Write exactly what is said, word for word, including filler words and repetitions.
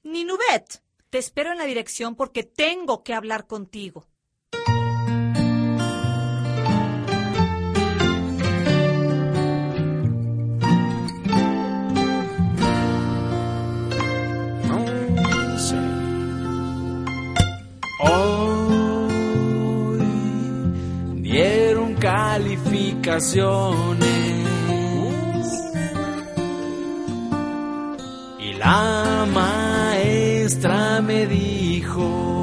Ninuvet, te espero en la dirección porque tengo que hablar contigo. Hoy dieron calificaciones y la maestra me dijo: